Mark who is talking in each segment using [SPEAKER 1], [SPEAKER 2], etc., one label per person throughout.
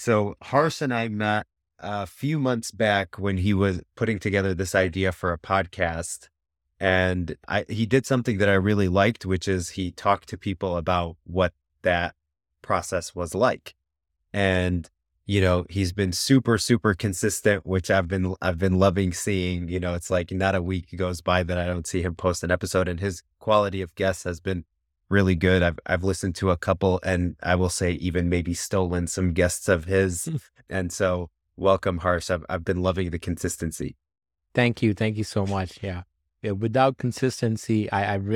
[SPEAKER 1] So Harsh and I met a few months back when he was putting together this idea for a podcast. And he did something that I really liked, which is he talked to people about what that process was like. And, he's been super, super consistent, which I've been loving seeing. It's like not a week goes by that I don't see him post an episode, and his quality of guests has been really good. I've listened to a couple, and I will say even maybe stolen some guests of his. And so welcome, Harsh. I've been loving the consistency.
[SPEAKER 2] Thank you. Thank you so much. Yeah. Without consistency,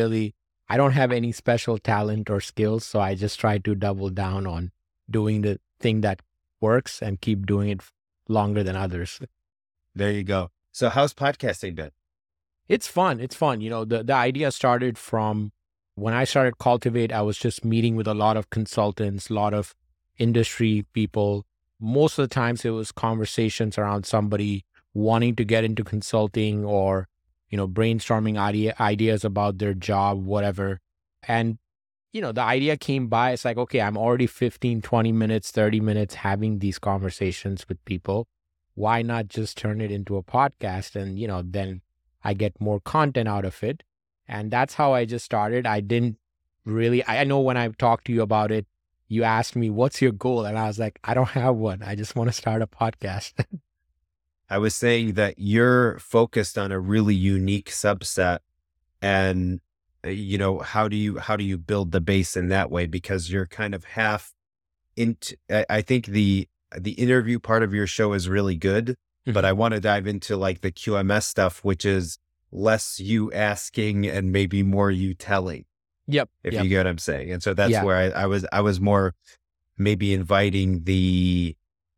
[SPEAKER 2] I don't have any special talent or skills. So I just try to double down on doing the thing that works and keep doing it longer than others.
[SPEAKER 1] There you go. So how's podcasting been?
[SPEAKER 2] It's fun. It's fun. The idea started from when I started Cultivate. I was just meeting with a lot of consultants, a lot of industry people. Most of the times it was conversations around somebody wanting to get into consulting or, brainstorming ideas about their job, whatever. And, the idea came by. It's like, okay, I'm already 15, 20 minutes, 30 minutes having these conversations with people. Why not just turn it into a podcast? And, then I get more content out of it. And that's how I just started. I didn't really, I know when I talked to you about it, you asked me, what's your goal? And I was like, I don't have one. I just want to start a podcast.
[SPEAKER 1] I was saying that you're focused on a really unique subset, and how do you build the base in that way? Because you're kind of half into, I think the interview part of your show is really good, but I want to dive into like the QMS stuff, which is less you asking and maybe more you telling.
[SPEAKER 2] Yep.
[SPEAKER 1] If you get what I'm saying. And so that's where I was more maybe inviting the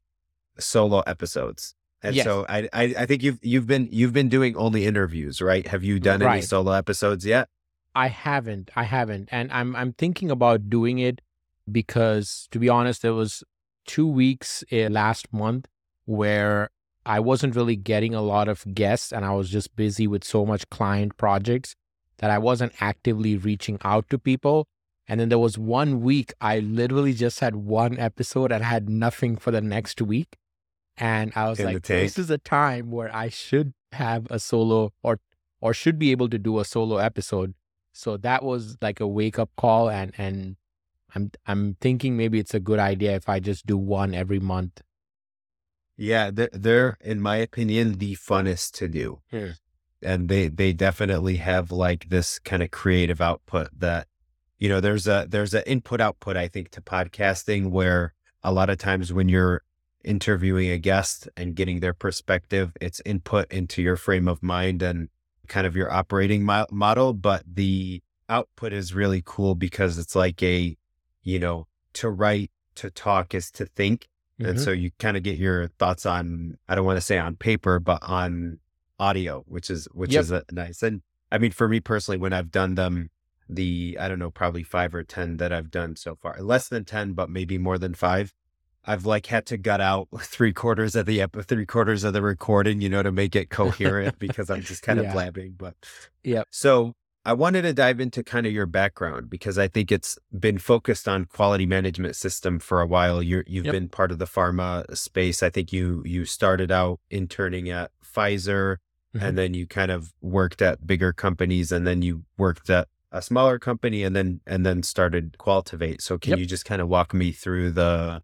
[SPEAKER 1] solo episodes. And so I think you've been doing only interviews, right? Have you done any solo episodes yet?
[SPEAKER 2] I haven't. And I'm thinking about doing it because, to be honest, there was 2 weeks last month where I wasn't really getting a lot of guests, and I was just busy with so much client projects that I wasn't actively reaching out to people. And then there was 1 week I literally just had one episode and had nothing for the next week. And I was like, this is a time where I should have a solo or should be able to do a solo episode. So that was like a wake up call, and I'm thinking maybe it's a good idea if I just do one every month.
[SPEAKER 1] Yeah, they're in my opinion the funnest to do. And they definitely have like this kind of creative output that, there's a input output, I think, to podcasting, where a lot of times when you're interviewing a guest and getting their perspective, it's input into your frame of mind and kind of your operating model. But the output is really cool because it's like to write, to talk is to think. And so you kind of get your thoughts on, I don't want to say on paper, but on audio, which is nice. And I mean, for me personally, when I've done them, I don't know, probably 5 or 10 that I've done so far, less than 10, but maybe more than 5. I've like had to gut out 3/4 of the recording, to make it coherent because I'm just kind of blabbing. But so I wanted to dive into kind of your background because I think it's been focused on quality management system for a while. You've been part of the pharma space. I think you started out interning at Pfizer, and then you kind of worked at bigger companies, and then you worked at a smaller company, and then started Cultivate. So can you just kind of walk me through the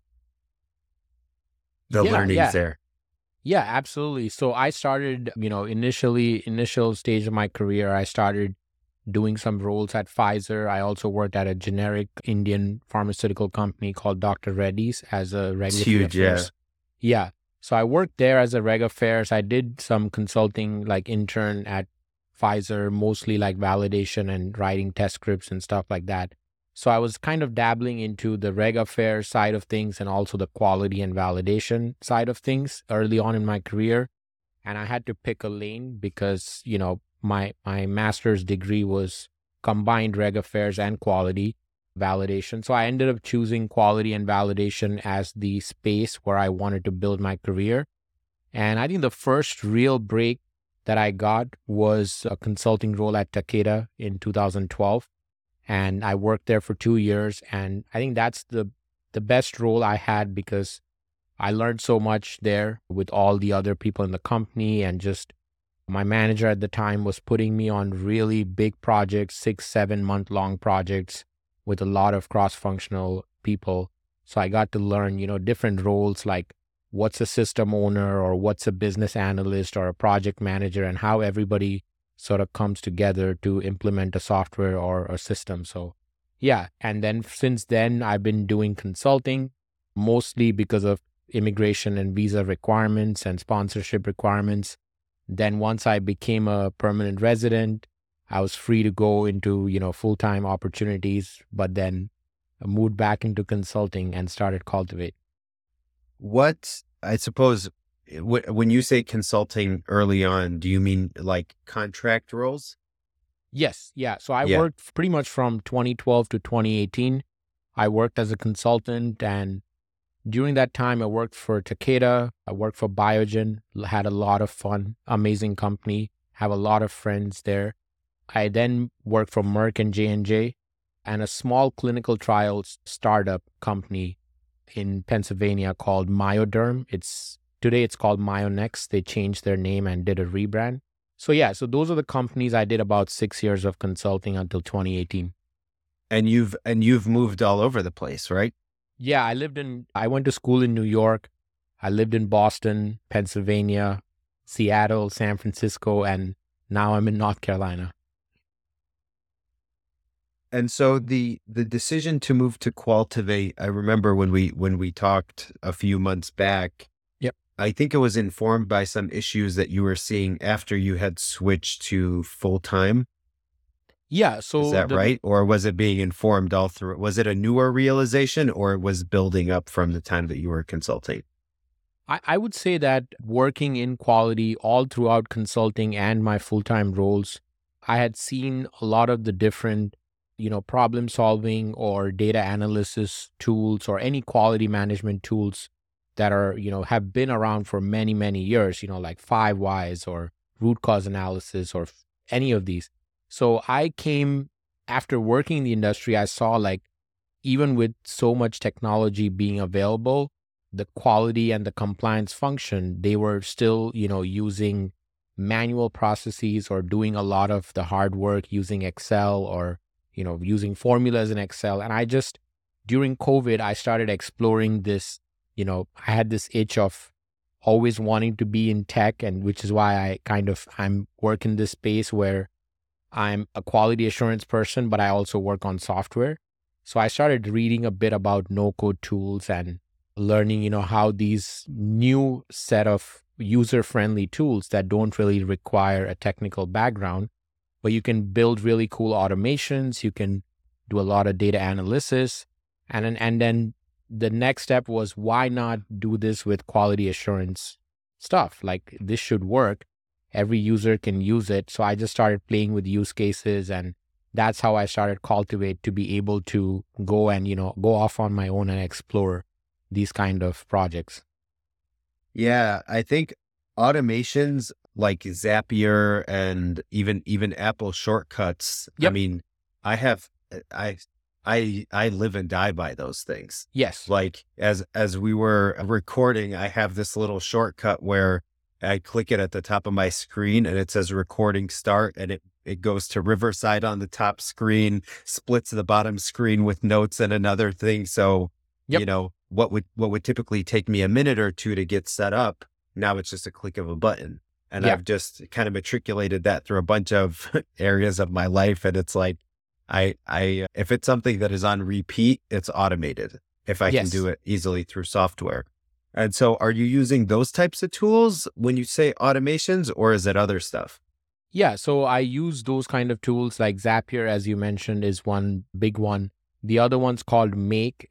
[SPEAKER 1] learnings there?
[SPEAKER 2] Yeah, absolutely. So I started, initial stage of my career, I started doing some roles at Pfizer. I also worked at a generic Indian pharmaceutical company called Dr. Reddy's as a regulatory affairs. Yeah. So I worked there as a reg affairs. I did some consulting, like intern at Pfizer, mostly like validation and writing test scripts and stuff like that. So I was kind of dabbling into the reg affairs side of things and also the quality and validation side of things early on in my career. And I had to pick a lane because, my master's degree was combined reg affairs and quality validation. So I ended up choosing quality and validation as the space where I wanted to build my career. And I think the first real break that I got was a consulting role at Takeda in 2012. And I worked there for 2 years. And I think that's the best role I had because I learned so much there with all the other people in the company, and just my manager at the time was putting me on really big projects, 6, 7 month long projects with a lot of cross-functional people. So I got to learn, different roles like what's a system owner or what's a business analyst or a project manager, and how everybody sort of comes together to implement a software or a system. So yeah. And then since then, I've been doing consulting mostly because of immigration and visa requirements and sponsorship requirements. Then once I became a permanent resident, I was free to go into, full-time opportunities, but then I moved back into consulting and started Cultivate.
[SPEAKER 1] What, I suppose, when you say consulting early on, do you mean like contract roles?
[SPEAKER 2] Yes. Yeah. So I worked pretty much from 2012 to 2018. I worked as a consultant, and during that time, I worked for Takeda. I worked for Biogen, had a lot of fun, amazing company, have a lot of friends there. I then worked for Merck and J&J and a small clinical trials startup company in Pennsylvania called Myoderm. Today it's called Myonex. They changed their name and did a rebrand. So yeah, so those are the companies. I did about 6 years of consulting until 2018.
[SPEAKER 1] And you've moved all over the place, right?
[SPEAKER 2] Yeah, I went to school in New York. I lived in Boston, Pennsylvania, Seattle, San Francisco, and now I'm in North Carolina.
[SPEAKER 1] And so the decision to move to Cultivate, I remember when we talked a few months back.
[SPEAKER 2] Yep.
[SPEAKER 1] I think it was informed by some issues that you were seeing after you had switched to full-time.
[SPEAKER 2] Yeah. So
[SPEAKER 1] is that right? Or was it being informed all through? Was it a newer realization, or it was building up from the time that you were consulting?
[SPEAKER 2] I would say that working in quality all throughout consulting and my full-time roles, I had seen a lot of the different, problem solving or data analysis tools or any quality management tools that are, have been around for many, many years, like 5 Whys or root cause analysis or any of these. So I came after working in the industry, I saw like even with so much technology being available, the quality and the compliance function, they were still, using manual processes or doing a lot of the hard work using Excel or, using formulas in Excel. And during COVID, I started exploring this, I had this itch of always wanting to be in tech, and which is why I'm working this space where I'm a quality assurance person, but I also work on software. So I started reading a bit about no-code tools and learning, how these new set of user-friendly tools that don't really require a technical background, but you can build really cool automations. You can do a lot of data analysis. And then the next step was, why not do this with quality assurance stuff? Like, this should work. Every user can use it. So I just started playing with use cases, and that's how I started Cultivate, to be able to go and, go off on my own and explore these kind of projects.
[SPEAKER 1] Yeah, I think automations like Zapier and even Apple Shortcuts.
[SPEAKER 2] Yep.
[SPEAKER 1] I mean, I live and die by those things.
[SPEAKER 2] Yes.
[SPEAKER 1] Like as we were recording, I have this little shortcut where I click it at the top of my screen and it says recording start, and it goes to Riverside on the top screen, splits the bottom screen with notes and another thing. So,
[SPEAKER 2] yep.
[SPEAKER 1] What would typically take me a minute or two to get set up, now it's just a click of a button. And I've just kind of matriculated that through a bunch of areas of my life. And it's like, I if it's something that is on repeat, it's automated if I can do it easily through software. And so are you using those types of tools when you say automations, or is it other stuff?
[SPEAKER 2] Yeah, so I use those kind of tools, like Zapier, as you mentioned, is one big one. The other one's called Make.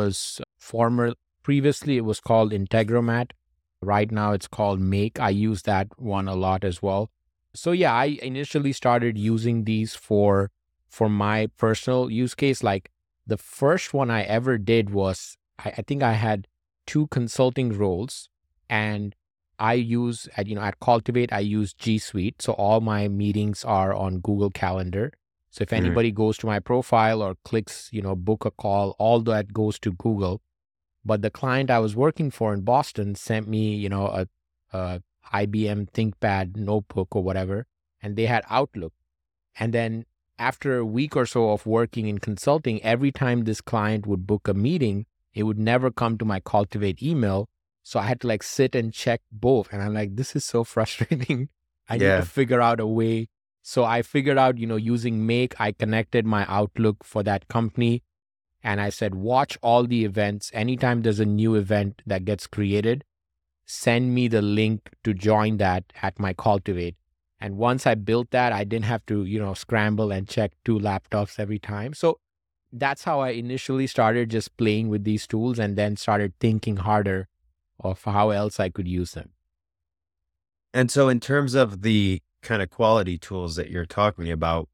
[SPEAKER 2] Previously it was called Integromat. Right now it's called Make. I use that one a lot as well. So yeah, I initially started using these for my personal use case. Like the first one I ever did was, I think I had 2 consulting roles, and I use at Cultivate, I use G Suite. So all my meetings are on Google Calendar. So if anybody goes to my profile or clicks, book a call, all that goes to Google. But the client I was working for in Boston sent me, a IBM ThinkPad notebook or whatever, and they had Outlook. And then after a week or so of working in consulting, every time this client would book a meeting, it would never come to my Cultivate email. So I had to sit and check both. And I'm like, this is so frustrating. I need to figure out a way. So I figured out, using Make, I connected my Outlook for that company. And I said, watch all the events. Anytime there's a new event that gets created, send me the link to join that at my Cultivate. And once I built that, I didn't have to, scramble and check 2 laptops every time. So that's how I initially started just playing with these tools, and then started thinking harder of how else I could use them.
[SPEAKER 1] And so in terms of the kind of quality tools that you're talking about,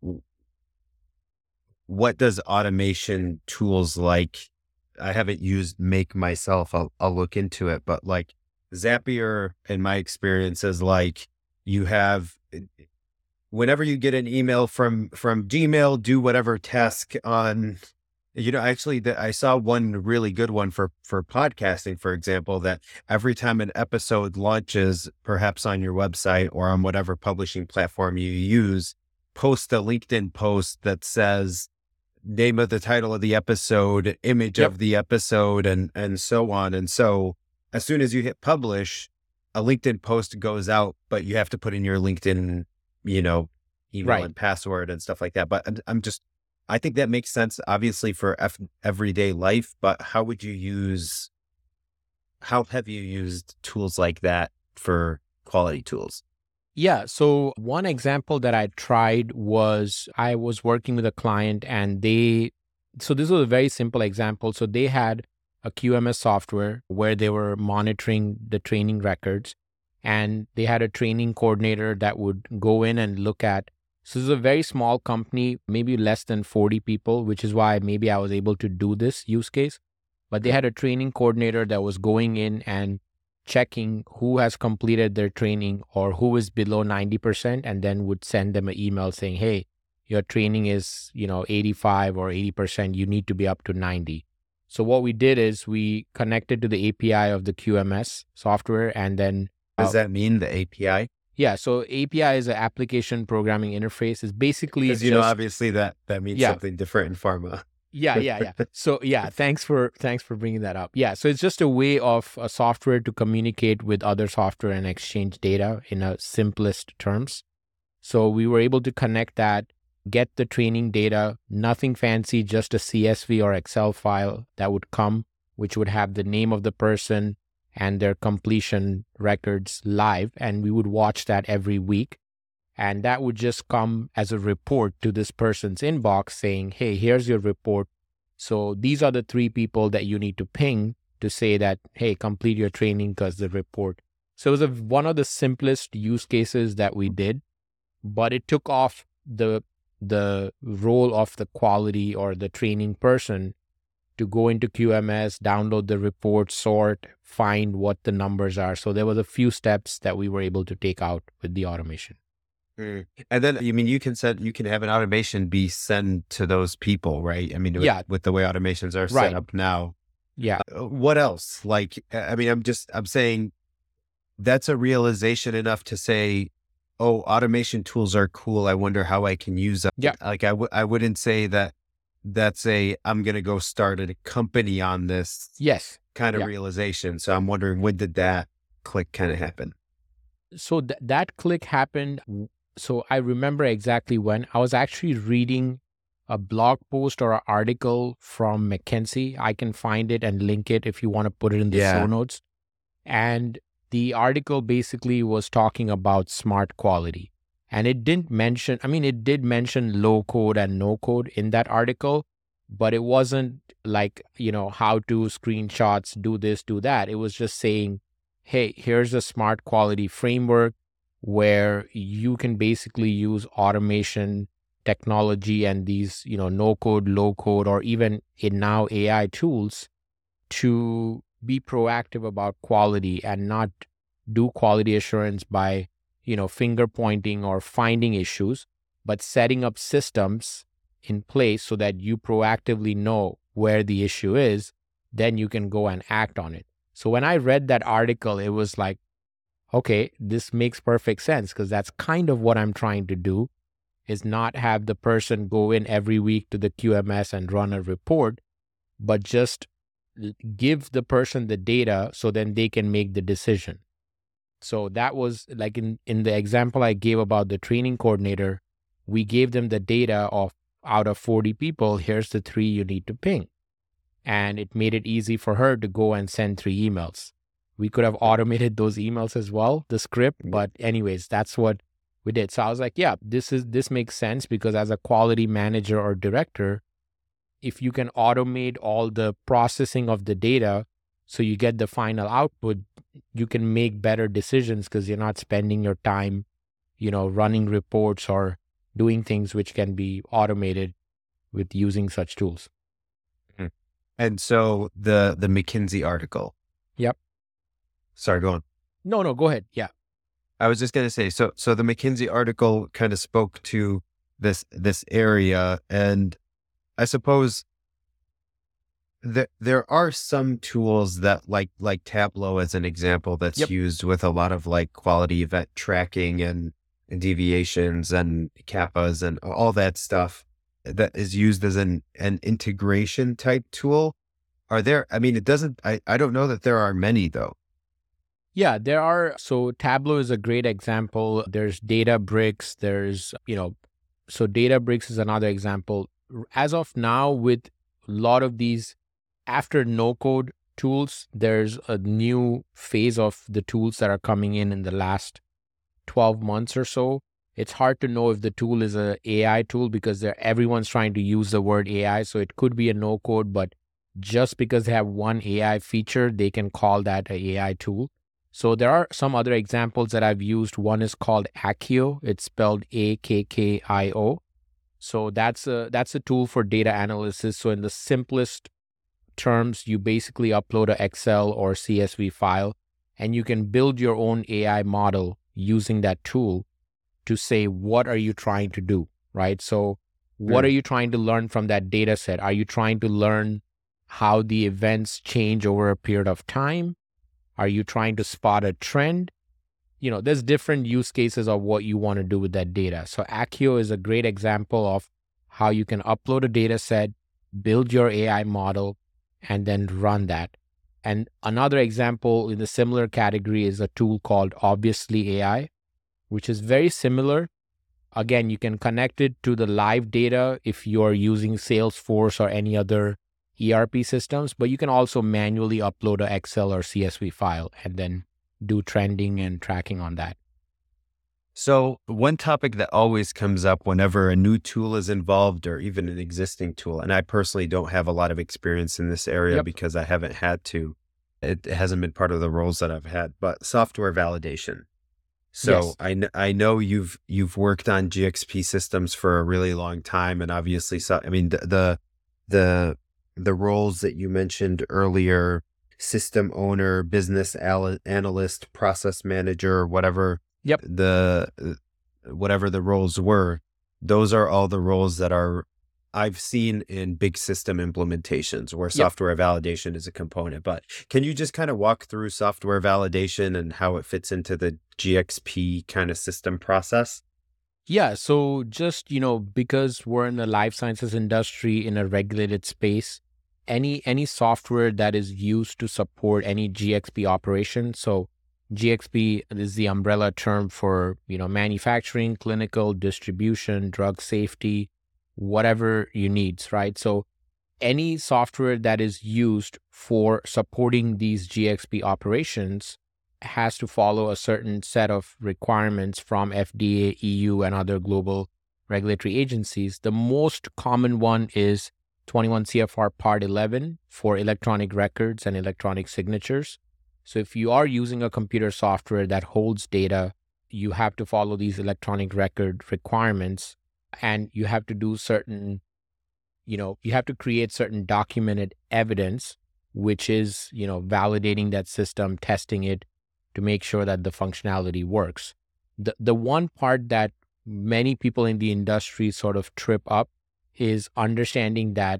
[SPEAKER 1] what does automation tools like, I haven't used Make myself, I'll look into it, but Zapier, in my experience, is you have, whenever you get an email from Gmail, do whatever task on, actually I saw one really good one for podcasting, for example, that every time an episode launches, perhaps on your website or on whatever publishing platform you use, post a LinkedIn post that says name of the title of the episode, image of the episode, and so on. And so as soon as you hit publish, a LinkedIn post goes out, but you have to put in your LinkedIn, email and password and stuff like that. But I think that makes sense, obviously, for everyday life. But how have you used tools like that for quality tools?
[SPEAKER 2] Yeah. So one example that I tried was, I was working with a client, and so this was a very simple example. So they had a QMS software where they were monitoring the training records, and they had a training coordinator that would go in and look at. So this is a very small company, maybe less than 40 people, which is why maybe I was able to do this use case. But they had a training coordinator that was going in and checking who has completed their training or who is below 90%, and then would send them an email saying, hey, your training is, 85 or 80%, you need to be up to 90. So what we did is we connected to the API of the QMS software, and then...
[SPEAKER 1] What does that mean, the API?
[SPEAKER 2] Yeah, so API is an application programming interface. It's basically...
[SPEAKER 1] Because, obviously that means something different in pharma.
[SPEAKER 2] Yeah. So thanks for bringing that up. Yeah, so it's just a way of a software to communicate with other software and exchange data in a simplest terms. So we were able to connect that, get the training data, nothing fancy, just a CSV or Excel file that would come, which would have the name of the person and their completion records live. And we would watch that every week. And that would just come as a report to this person's inbox saying, hey, here's your report. So these are the 3 people that you need to ping to say that, hey, complete your training because the report. So it was one of the simplest use cases that we did, but it took off the role of the quality or the training person to go into QMS, download the report, sort, find what the numbers are. So there was a few steps that we were able to take out with the automation.
[SPEAKER 1] And then, you can have an automation be sent to those people, right? With the way automations are set up now.
[SPEAKER 2] Yeah.
[SPEAKER 1] What else? I'm saying that's a realization enough to say, oh, automation tools are cool. I wonder how I can use them.
[SPEAKER 2] Yeah.
[SPEAKER 1] I wouldn't say that that's I'm going to go start a company on this kind of realization. So I'm wondering, when did that click kind of happen?
[SPEAKER 2] So that click happened. So I remember exactly when I was actually reading a blog post or an article from McKinsey. I can find it and link it if you want to put it in the show notes. And the article basically was talking about smart quality. And it didn't mention, it did mention low code and no code in that article, but it wasn't how to screenshots, do this, do that. It was just saying, hey, here's a smart quality framework where you can basically use automation technology and these, no code, low code, or even now AI tools to be proactive about quality and not do quality assurance by, finger pointing or finding issues, but setting up systems in place so that you proactively know where the issue is then you can go and act on it. So when I read that article, it was like, okay, this makes perfect sense, because that's kind of what I'm trying to do, is not have the person go in every week to the QMS and run a report, but just give the person the data so then they can make the decision. So that was like in the example I gave about the training coordinator, we gave them the data of out of 40 people, here's the 3 you need to ping. And it made it easy for her to go and send 3 emails. We could have automated those emails as well, the script, but anyways, that's what we did. So I was like, yeah, this makes sense, because as a quality manager or director, if you can automate all the processing of the data so you get the final output, you can make better decisions, because you're not spending your time, running reports or doing things which can be automated with using such tools.
[SPEAKER 1] And so the McKinsey article.
[SPEAKER 2] Yep.
[SPEAKER 1] Sorry, go on.
[SPEAKER 2] No, go ahead. Yeah.
[SPEAKER 1] I was just going to say, so the McKinsey article kind of spoke to this area, and I suppose that there are some tools that like Tableau as an example that's used with a lot of like quality event tracking and deviations and CAPAs and all that stuff that is used as an integration type tool. Are there, I mean, I don't know that there are many though.
[SPEAKER 2] Yeah, there are. So Tableau is a great example. There's Databricks. So Databricks is another example. As of now, with a lot of these, after no-code tools, there's a new phase of the tools that are coming in the last 12 months or so. It's hard to know if the tool is an AI tool, because everyone's trying to use the word AI. So it could be a no-code, but just because they have one AI feature, they can call that an AI tool. So there are some other examples that I've used. One is called Akkio. It's spelled Akkio. So that's a tool for data analysis. So in the simplest terms, you basically upload an Excel or CSV file, and you can build your own AI model using that tool to say, what are you trying to do, right? So what are you trying to learn from that data set? Are you trying to learn how the events change over a period of time? Are you trying to spot a trend? There's different use cases of what you want to do with that data. So Akkio is a great example of how you can upload a data set, build your AI model, and then run that. And another example in the similar category is a tool called Obviously AI, which is very similar. Again, you can connect it to the live data if you're using Salesforce or any other ERP systems, but you can also manually upload an Excel or CSV file and then do trending and tracking on that.
[SPEAKER 1] So one topic that always comes up whenever a new tool is involved, or even an existing tool, and I personally don't have a lot of experience in this area because I haven't had to, it hasn't been part of the roles that I've had, but software validation. So yes. I know you've worked on GXP systems for a really long time, and obviously, the roles that you mentioned earlier, system owner, business analyst, process manager, whatever whatever the roles were, those are all the roles that I've seen in big system implementations where software validation is a component. But can you just kind of walk through software validation and how it fits into the GXP kind of system process?
[SPEAKER 2] Yeah. So just, because we're in the life sciences industry in a regulated space, any software that is used to support any GXP operation. So GXP is the umbrella term for, manufacturing, clinical, distribution, drug safety, whatever you need, right? So any software that is used for supporting these GXP operations has to follow a certain set of requirements from FDA, EU, and other global regulatory agencies. The most common one is 21 CFR Part 11 for electronic records and electronic signatures. So if you are using a computer software that holds data, you have to follow these electronic record requirements, and you have to do certain, you have to create certain documented evidence, which is, validating that system, testing it to make sure that the functionality works. The one part that many people in the industry sort of trip up is understanding that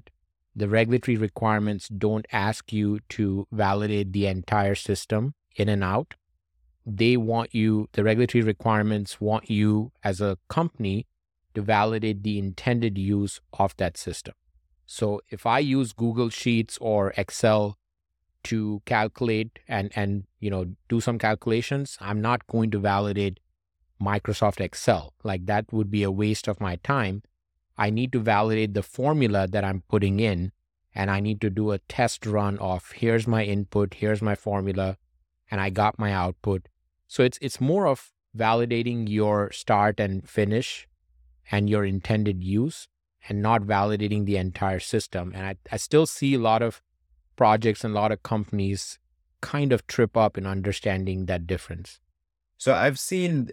[SPEAKER 2] the regulatory requirements don't ask you to validate the entire system in and out. The regulatory requirements want you as a company to validate the intended use of that system. So if I use Google Sheets or Excel to calculate and do some calculations, I'm not going to validate Microsoft Excel. Like, that would be a waste of my time. I need to validate the formula that I'm putting in, and I need to do a test run of here's my input, here's my formula, and I got my output. So it's more of validating your start and finish and your intended use, and not validating the entire system. And I still see a lot of projects and a lot of companies kind of trip up in understanding that difference.
[SPEAKER 1] So I've seen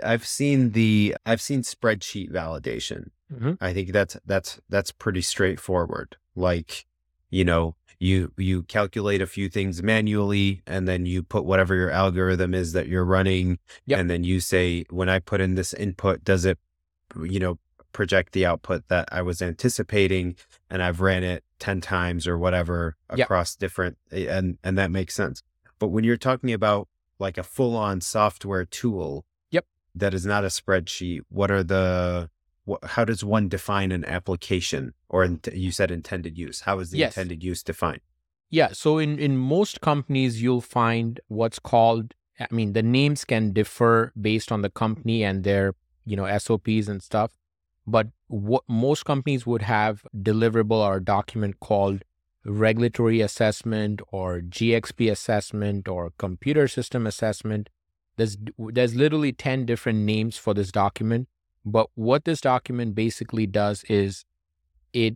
[SPEAKER 1] spreadsheet validation.
[SPEAKER 2] Mm-hmm.
[SPEAKER 1] I think that's pretty straightforward. Like, you calculate a few things manually, and then you put whatever your algorithm is that you're running.
[SPEAKER 2] Yep.
[SPEAKER 1] And then you say, when I put in this input, does it, project the output that I was anticipating? And I've ran it 10 times or whatever across different, and that makes sense. But when you're talking about like a full-on software tool that is not a spreadsheet, how does one define an application? Or you said intended use. How is the intended use defined?
[SPEAKER 2] Yeah. So in most companies, you'll find what's called, the names can differ based on the company and their, SOPs and stuff. But what most companies would have deliverable or a document called regulatory assessment or GXP assessment or computer system assessment. There's literally 10 different names for this document. But what this document basically does is it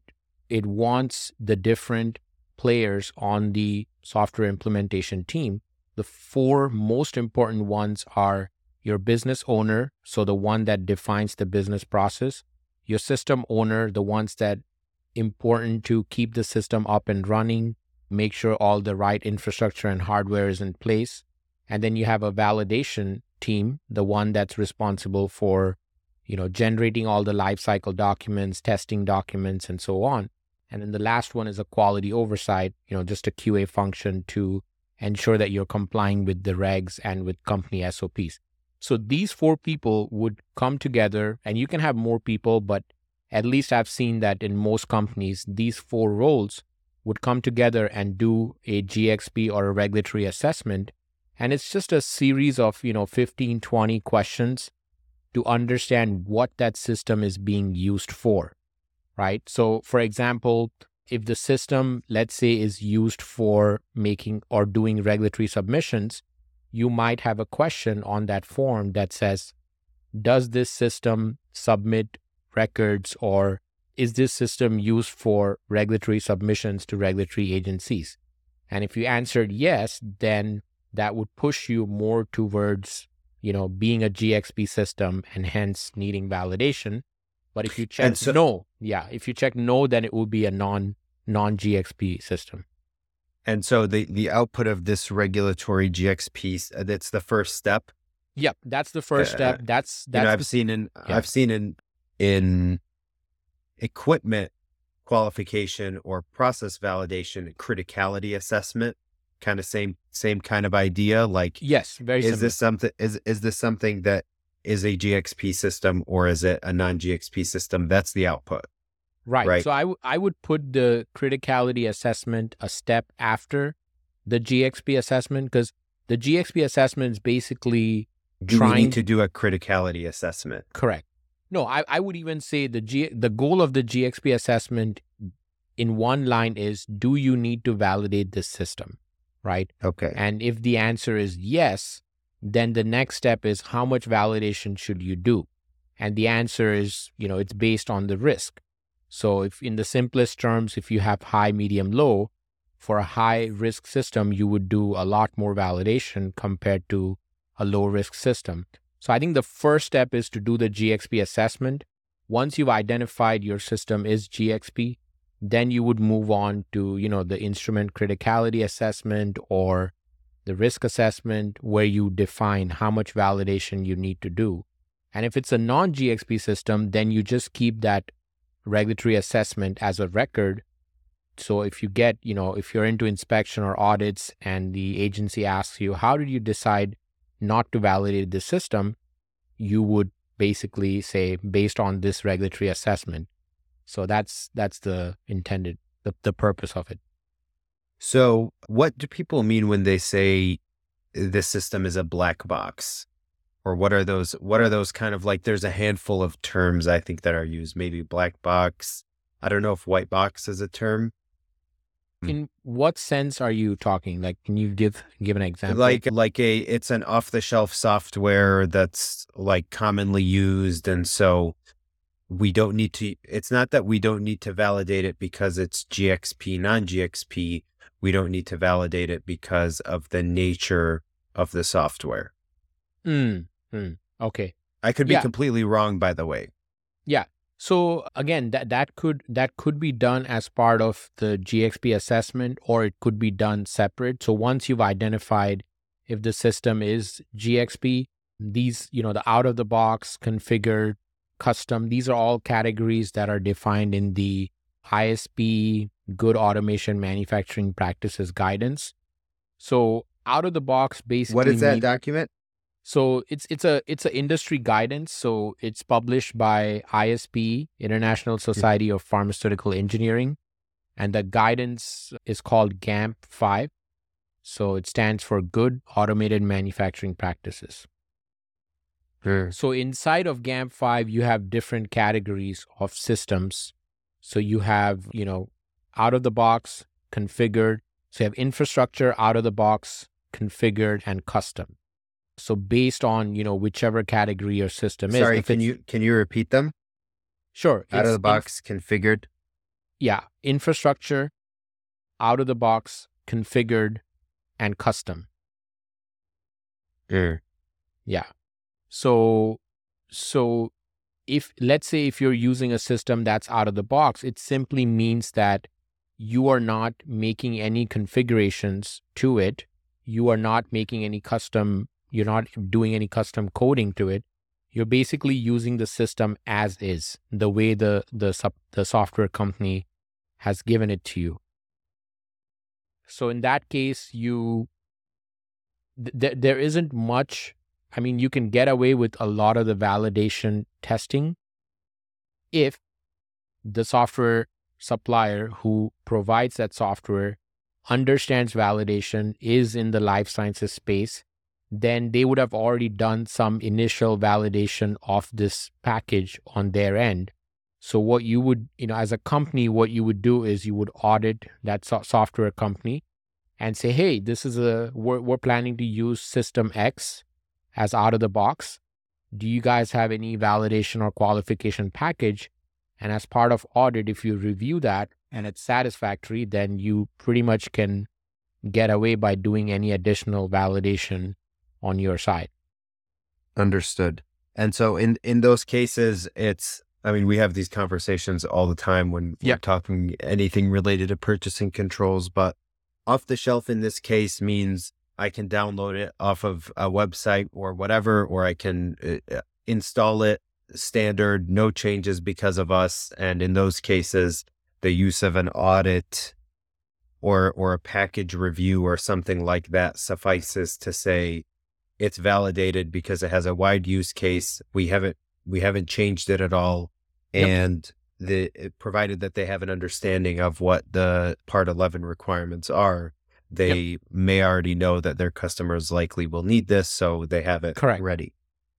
[SPEAKER 2] wants the different players on the software implementation team. The 4 most important ones are your business owner, so the one that defines the business process, your system owner, the ones that important to keep the system up and running, make sure all the right infrastructure and hardware is in place. And then you have a validation team, the one that's responsible for, generating all the lifecycle documents, testing documents, and so on. And then the last one is a quality oversight, just a QA function to ensure that you're complying with the regs and with company SOPs. So these 4 people would come together, and you can have more people, but at least I've seen that in most companies, these 4 roles would come together and do a GXP or a regulatory assessment. And it's just a series of, 15, 20 questions to understand what that system is being used for, right? So for example, if the system, let's say, is used for making or doing regulatory submissions, you might have a question on that form that says, does this system submit records, or is this system used for regulatory submissions to regulatory agencies? And if you answered yes, then that would push you more towards, being a GXP system and hence needing validation. But if you check if you check no, then it will be a non-GXP system.
[SPEAKER 1] And so the output of this regulatory GXP, that's the first step.
[SPEAKER 2] Yep, that's the first step. That's
[SPEAKER 1] I've seen in equipment qualification or process validation, criticality assessment, kind of same kind of idea. Like,
[SPEAKER 2] yes, very similar.
[SPEAKER 1] Is this something that is a GXP system, or is it a non-GXP system? That's the output.
[SPEAKER 2] Right. So I would put the criticality assessment a step after the GXP assessment, because the GXP assessment is basically
[SPEAKER 1] we need to do a criticality assessment.
[SPEAKER 2] Correct. No, I would even say the goal of the GXP assessment in one line is, do you need to validate this system, right?
[SPEAKER 1] Okay.
[SPEAKER 2] And if the answer is yes, then the next step is, how much validation should you do? And the answer is, it's based on the risk. So if in the simplest terms, if you have high, medium, low, for a high risk system, you would do a lot more validation compared to a low risk system. So I think the first step is to do the GXP assessment. Once you've identified your system is GXP, then you would move on to, the instrument criticality assessment or the risk assessment, where you define how much validation you need to do. And if it's a non-GXP system, then you just keep that regulatory assessment as a record, So if you get, if you're into inspection or audits and the agency asks you, how did you decide not to validate the system? You would basically say, based on this regulatory assessment. So that's the intended, the purpose of it.
[SPEAKER 1] So what do people mean when they say this system is a black box? Or what are those kind of like, there's a handful of terms I think that are used, maybe black box. I don't know if white box is a term.
[SPEAKER 2] In what sense are you talking? Like, can you give an example?
[SPEAKER 1] Like it's an off the shelf software that's like commonly used. And so it's not that we don't need to validate it because it's GXP, non-GXP. We don't need to validate it because of the nature of the software.
[SPEAKER 2] Okay.
[SPEAKER 1] I could be completely wrong, by the way.
[SPEAKER 2] Yeah. So again, that could be done as part of the GXP assessment, or it could be done separate. So once you've identified if the system is GXP, these, the out of the box, configured, custom, these are all categories that are defined in the ISP Good Automation Manufacturing Practices Guidance. So out of the box basically,
[SPEAKER 1] what is that document?
[SPEAKER 2] So it's a industry guidance. So it's published by ISP, International Society of Pharmaceutical Engineering, and the guidance is called GAMP5. So it stands for Good Automated Manufacturing Practices. So inside of GAMP5, you have different categories of systems. So you have, out of the box, configured. So you have infrastructure, out of the box, configured, and custom. So based on, whichever category your system is.
[SPEAKER 1] Sorry, can you repeat them?
[SPEAKER 2] Sure.
[SPEAKER 1] Out of the box, configured.
[SPEAKER 2] Yeah. Infrastructure, out of the box, configured, and custom. Yeah. So let's say if you're using a system that's out of the box, it simply means that you are not making any configurations to it. You are not making any custom. You're not doing any custom coding to it. You're basically using the system as is, the way the software company has given it to you. So in that case, there isn't much. I mean, you can get away with a lot of the validation testing if the software supplier who provides that software understands validation, is in the life sciences space. Then they would have already done some initial validation of this package on their end. So what you would, as a company, what you would do is you would audit that software company and say, hey, we're planning to use system X as out of the box. Do you guys have any validation or qualification package? And as part of audit, if you review that and it's satisfactory, then you pretty much can get away by doing any additional validation on your side.
[SPEAKER 1] Understood. And so in those cases, we have these conversations all the time when we're talking anything related to purchasing controls, but off the shelf in this case means I can download it off of a website or whatever, or I can install it standard, no changes because of us. And in those cases, the use of an audit or a package review or something like that suffices to say it's validated because it has a wide use case. We haven't changed it at all. And provided that they have an understanding of what the Part 11 requirements are, they may already know that their customers likely will need this, so they have it ready.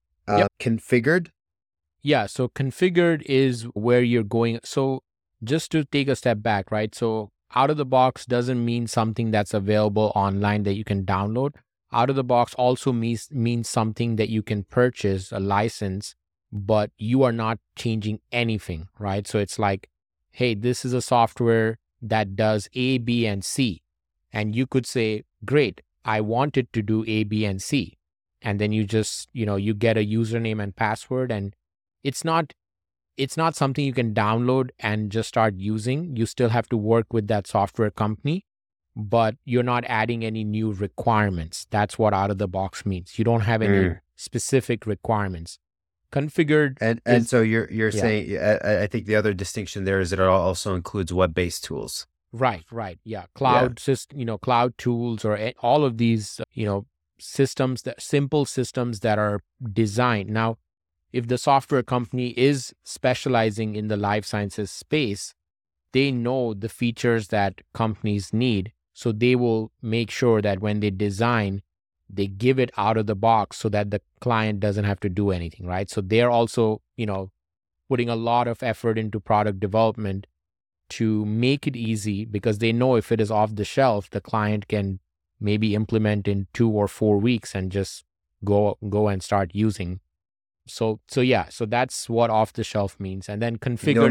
[SPEAKER 1] Configured?
[SPEAKER 2] Yeah, so configured is where you're going. So just to take a step back, right? So out of the box doesn't mean something that's available online that you can download. Out of the box also means something that you can purchase, a license, but you are not changing anything, right? So it's like, hey, this is a software that does A, B, and C. And you could say, great, I want it to do A, B, and C. And then you just, you get a username and password, and it's not something you can download and just start using. You still have to work with that software company, but you're not adding any new requirements. That's what out of the box means. You don't have any specific requirements. Configured.
[SPEAKER 1] And so you're saying, I think the other distinction there is that it also includes web-based tools,
[SPEAKER 2] Right. Yeah. Cloud cloud tools or all of these, systems, that simple systems that are designed. Now, if the software company is specializing in the life sciences space, they know the features that companies need. So they will make sure that when they design, they give it out of the box so that the client doesn't have to do anything, right? So they're also, putting a lot of effort into product development to make it easy, because they know if it is off the shelf, the client can maybe implement in 2 or 4 weeks and just go and start using. So that's what off the shelf means. And then configured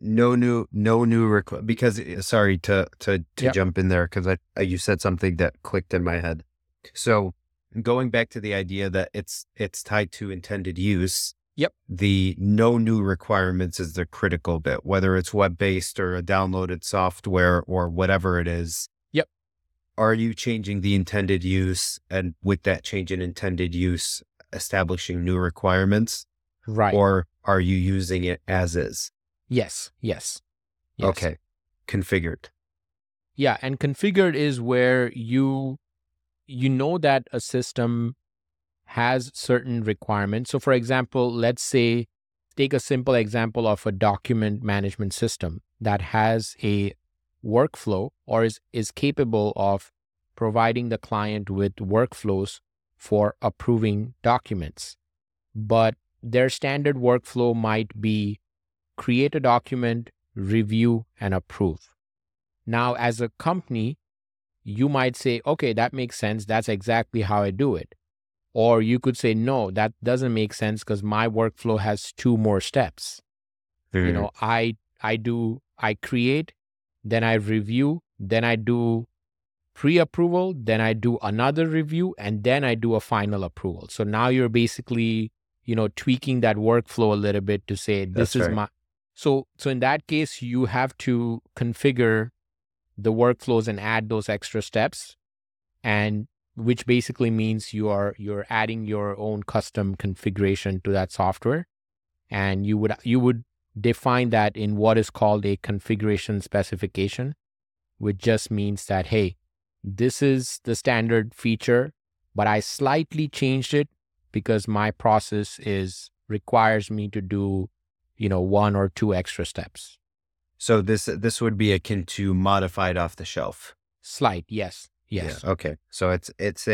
[SPEAKER 1] because sorry to jump in there, because you said something that clicked in my head. So going back to the idea that it's tied to intended use.
[SPEAKER 2] Yep.
[SPEAKER 1] The no new requirements is the critical bit, whether it's web-based or a downloaded software or whatever it is.
[SPEAKER 2] Yep.
[SPEAKER 1] Are you changing the intended use, and with that change in intended use, establishing new requirements?
[SPEAKER 2] Right.
[SPEAKER 1] Or are you using it as is?
[SPEAKER 2] Yes.
[SPEAKER 1] Okay. Configured.
[SPEAKER 2] Yeah. And configured is where you know that a system has certain requirements. So for example, let's say, take a simple example of a document management system that has a workflow or is capable of providing the client with workflows for approving documents. But their standard workflow might be create a document, review, and approve. Now, as a company, you might say, okay, that makes sense. That's exactly how I do it. Or you could say, no, that doesn't make sense because my workflow has 2 more steps. I create, then I review, then I do pre-approval, then I do another review, and then I do a final approval. So now you're basically, tweaking that workflow a little bit to say, this is my... So in that case, you have to configure the workflows and add those extra steps, and which basically means you're adding your own custom configuration to that software. And you would define that in what is called a configuration specification, which just means that, hey, this is the standard feature, but I slightly changed it because my process requires me to do, 1 or 2 extra steps.
[SPEAKER 1] So this would be akin to modified off the shelf.
[SPEAKER 2] Slight, yes.
[SPEAKER 1] Yeah, okay. So it's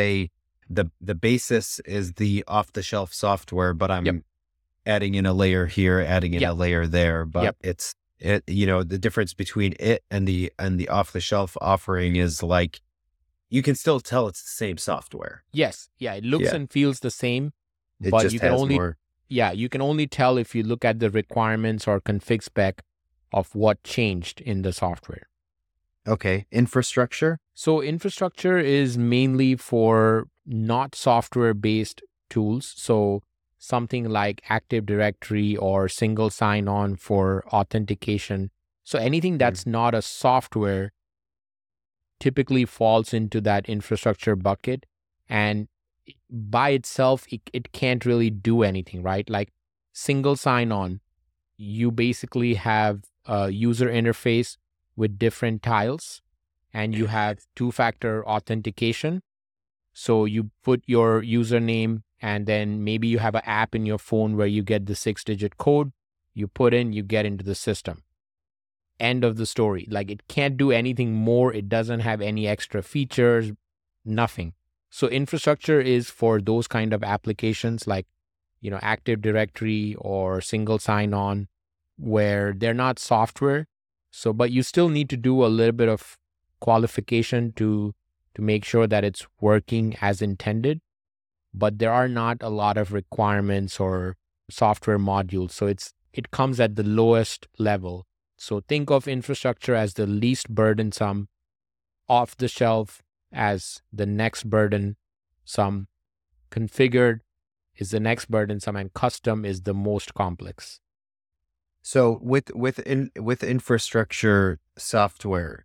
[SPEAKER 1] the basis is the off the shelf software, but I'm adding in a layer here, adding in a layer there. But the difference between it and the off the shelf offering is like, you can still tell it's the same software.
[SPEAKER 2] Yes. Yeah. It looks and feels the same,
[SPEAKER 1] it
[SPEAKER 2] but
[SPEAKER 1] just
[SPEAKER 2] you can
[SPEAKER 1] has
[SPEAKER 2] only
[SPEAKER 1] more.
[SPEAKER 2] Yeah, you can only tell if you look at the requirements or config spec of what changed in the software.
[SPEAKER 1] Okay. Infrastructure?
[SPEAKER 2] So infrastructure is mainly for not software-based tools. So something like Active Directory or single sign-on for authentication. So anything that's not a software typically falls into that infrastructure bucket. And by itself, it can't really do anything, right? Like single sign-on, you basically have a user interface with different tiles, and you have 2-factor authentication. So you put your username, and then maybe you have an app in your phone where you get the 6-digit code, you put in, you get into the system. End of the story. Like, it can't do anything more. It doesn't have any extra features, nothing. So infrastructure is for those kind of applications like, Active Directory or single sign-on, where they're not software. So, but you still need to do a little bit of qualification to make sure that it's working as intended. But there are not a lot of requirements or software modules. So it comes at the lowest level. So think of infrastructure as the least burdensome, off the shelf as the next burdensome, configured is the next burdensome, and custom is the most complex.
[SPEAKER 1] So with infrastructure software,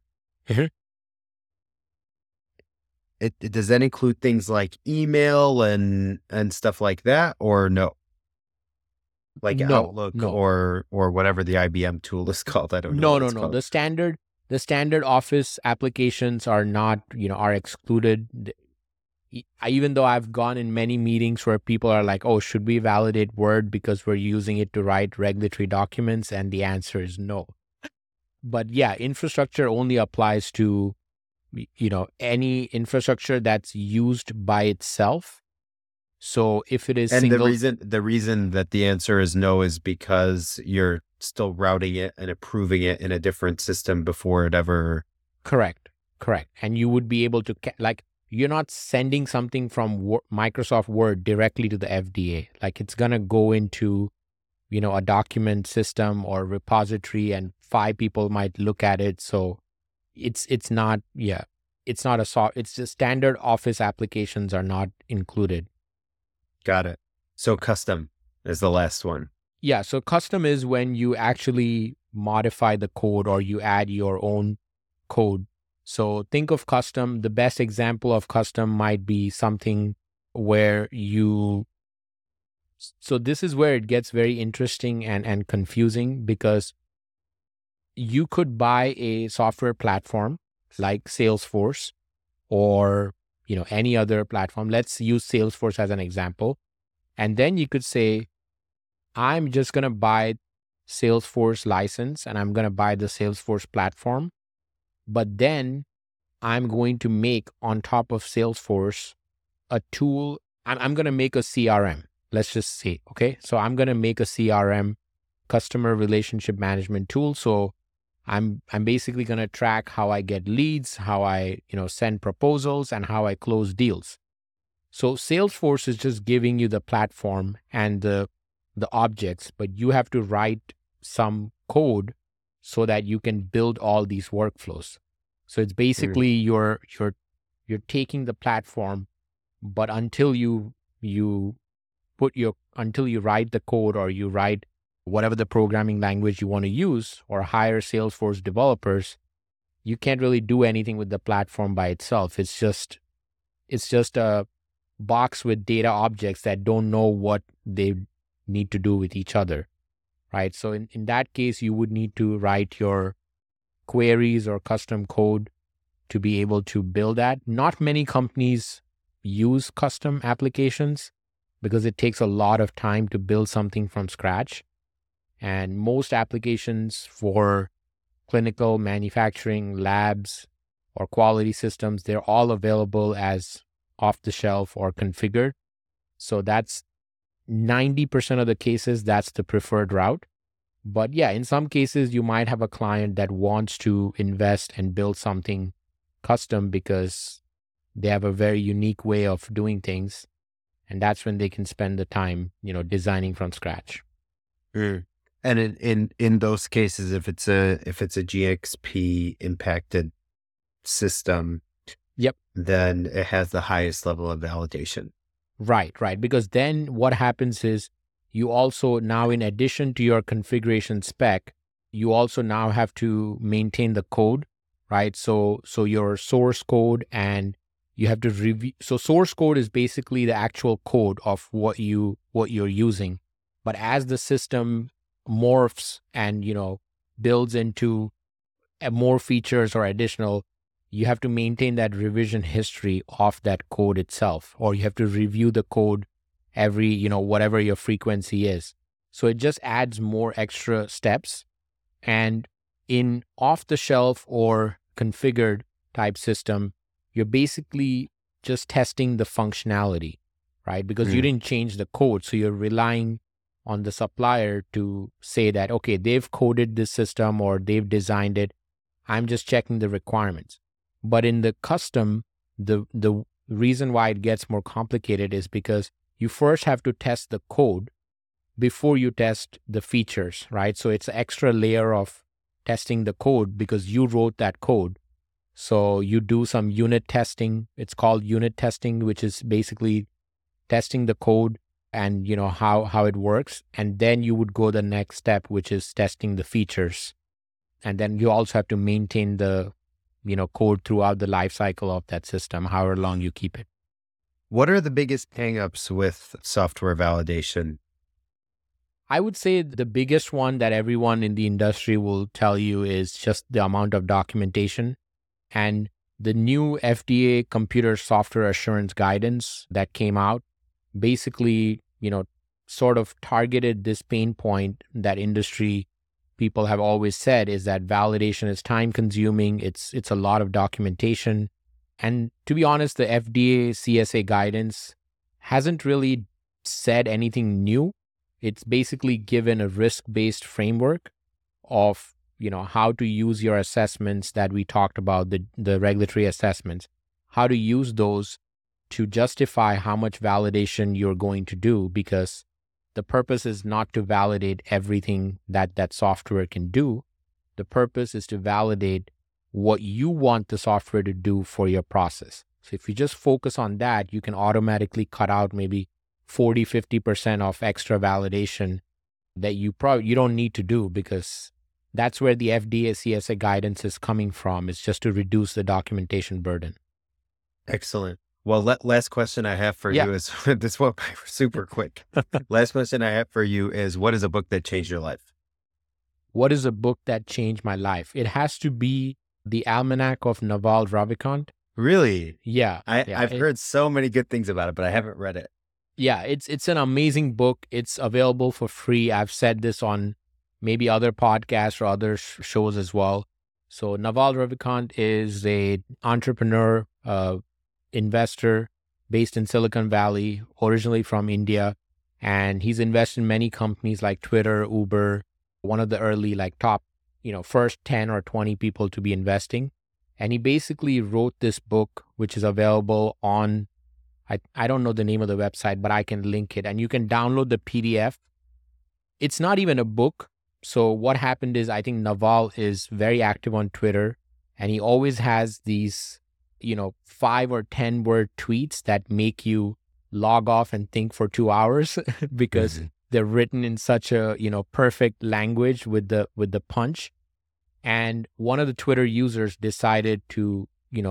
[SPEAKER 1] does that include things like email and stuff like that, or no? Like
[SPEAKER 2] No,
[SPEAKER 1] Outlook
[SPEAKER 2] no.
[SPEAKER 1] or whatever the IBM tool is called. I don't know.
[SPEAKER 2] No. The standard The standard Office applications are not, are excluded. Even though I've gone in many meetings where people are like, oh, should we validate Word because we're using it to write regulatory documents? And the answer is no. But yeah, infrastructure only applies to, any infrastructure that's used by itself. So if it is
[SPEAKER 1] the reason that the answer is no is because you're still routing it and approving it in a different system before it ever.
[SPEAKER 2] Correct. And you would be able to, you're not sending something from Microsoft Word directly to the FDA. Like it's going to go into, a document system or repository and 5 people might look at it. So it's not it's just standard Office applications are not included.
[SPEAKER 1] Got it. So custom is the last one.
[SPEAKER 2] Yeah. So custom is when you actually modify the code or you add your own code. So think of custom. The best example of custom might be something where so this is where it gets very interesting and confusing, because you could buy a software platform like Salesforce or, any other platform. Let's use Salesforce as an example. And then you could say, I'm just going to buy Salesforce license and I'm going to buy the Salesforce platform. But then I'm going to make on top of Salesforce a tool. I'm going to make a CRM. Let's just say, okay, so I'm going to make a CRM, customer relationship management tool. So I'm basically going to track how I get leads, how I, send proposals, and how I close deals. So Salesforce is just giving you the platform and the objects, but you have to write some code so that you can build all these workflows. So it's basically you're taking the platform, but until you write the code or you write whatever the programming language you want to use or hire Salesforce developers, you can't really do anything with the platform by itself. It's just a box with data objects that don't know what they need to do with each other, right? So in that case, you would need to write your queries or custom code to be able to build that. Not many companies use custom applications because it takes a lot of time to build something from scratch. And most applications for clinical, manufacturing, labs, or quality systems, they're all available as off the shelf or configured. So that's 90% of the cases, that's the preferred route. But yeah, in some cases, you might have a client that wants to invest and build something custom because they have a very unique way of doing things. And that's when they can spend the time, designing from scratch.
[SPEAKER 1] And in those cases, if it's a GXP impacted system,
[SPEAKER 2] yep,
[SPEAKER 1] then it has the highest level of validation.
[SPEAKER 2] Right. Because then what happens is you also now, in addition to your configuration spec, you also now have to maintain the code, right? So your source code, and you have to review. So source code is basically the actual code of what you're using. But as the system morphs and, builds into more features or additional, you have to maintain that revision history of that code itself, or you have to review the code every, whatever your frequency is. So it just adds more extra steps. And in off-the-shelf or configured type system, you're basically just testing the functionality, right? Because you didn't change the code. So you're relying on the supplier to say that, okay, they've coded this system or they've designed it. I'm just checking the requirements. But in the custom, the reason why it gets more complicated is because you first have to test the code before you test the features, right? So it's an extra layer of testing the code because you wrote that code. So you do some unit testing. It's called unit testing, which is basically testing the code and how it works. And then you would go the next step, which is testing the features. And then you also have to maintain the code throughout the life cycle of that system, however long you keep it.
[SPEAKER 1] What are the biggest hangups with software validation?
[SPEAKER 2] I would say the biggest one that everyone in the industry will tell you is just the amount of documentation. And the new FDA computer software assurance guidance that came out basically, sort of targeted this pain point that industry people have always said, is that validation is time consuming. It's a lot of documentation. And to be honest, the FDA CSA guidance hasn't really said anything new. It's basically given a risk-based framework of, how to use your assessments that we talked about, the regulatory assessments, how to use those to justify how much validation you're going to do, because the purpose is not to validate everything that software can do. The purpose is to validate what you want the software to do for your process. So if you just focus on that, you can automatically cut out maybe 40-50% of extra validation that you don't need to do, because that's where the FDA CSA guidance is coming from. It's just to reduce the documentation burden.
[SPEAKER 1] Excellent. Well, last question I have for you is, this one super quick. Last question I have for you is, what is a book that changed your life?
[SPEAKER 2] What is a book that changed my life? It has to be The Almanac of Naval Ravikant.
[SPEAKER 1] Really?
[SPEAKER 2] Yeah.
[SPEAKER 1] I've heard so many good things about it, but I haven't read it.
[SPEAKER 2] Yeah, it's an amazing book. It's available for free. I've said this on maybe other podcasts or other shows as well. So Naval Ravikant is a entrepreneur, investor based in Silicon Valley, originally from India. And he's invested in many companies like Twitter, Uber, one of the early top, first 10 or 20 people to be investing. And he basically wrote this book, which is available on, I don't know the name of the website, but I can link it. And you can download the PDF. It's not even a book. So what happened is, I think Naval is very active on Twitter, and he always has these, 5 or 10 word tweets that make you log off and think for 2 hours because they're written in such a, perfect language with the punch. And one of the Twitter users decided to,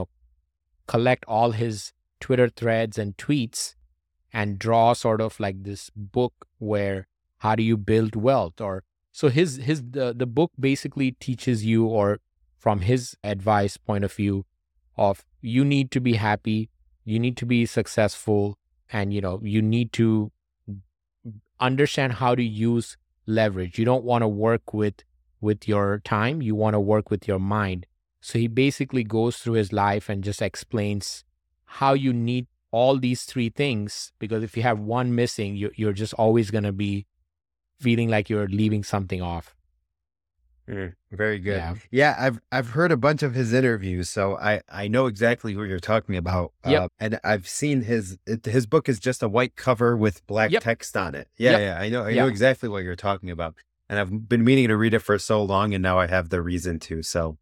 [SPEAKER 2] collect all his Twitter threads and tweets and draw sort of like this book where how do you build wealth? Or so the book basically teaches you, or from his advice point of view, of you need to be happy, you need to be successful, and you need to understand how to use leverage. You don't want to work with your time, you want to work with your mind. So he basically goes through his life and just explains how you need all these 3 things, because if you have one missing, you're just always going to be feeling like you're leaving something off.
[SPEAKER 1] Very good. Yeah, I've heard a bunch of his interviews, so I know exactly who you're talking about. And I've seen his book is just a white cover with black text on it. Yeah, I know exactly what you're talking about. And I've been meaning to read it for so long, and now I have the reason to. So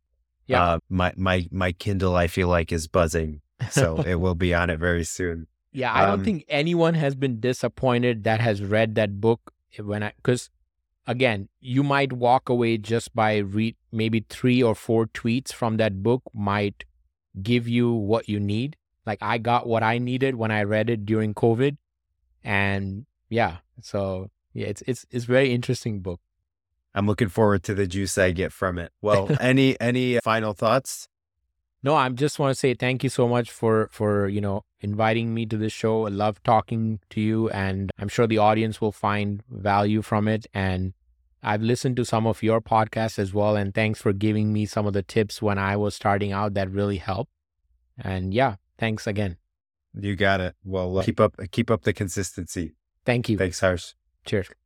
[SPEAKER 1] my Kindle, I feel like, is buzzing. So it will be on it very soon.
[SPEAKER 2] Yeah, I don't think anyone has been disappointed that has read that book because again, you might walk away just by maybe 3 or 4 tweets from that book might give you what you need. Like I got what I needed when I read it during COVID. And it's a very interesting book.
[SPEAKER 1] I'm looking forward to the juice I get from it. Well, any final thoughts?
[SPEAKER 2] No, I just want to say thank you so much for inviting me to this show. I love talking to you, and I'm sure the audience will find value from it. And I've listened to some of your podcasts as well, and thanks for giving me some of the tips when I was starting out that really helped. And thanks again.
[SPEAKER 1] You got it. Well, keep up the consistency.
[SPEAKER 2] Thank you.
[SPEAKER 1] Thanks, Harsh.
[SPEAKER 2] Cheers.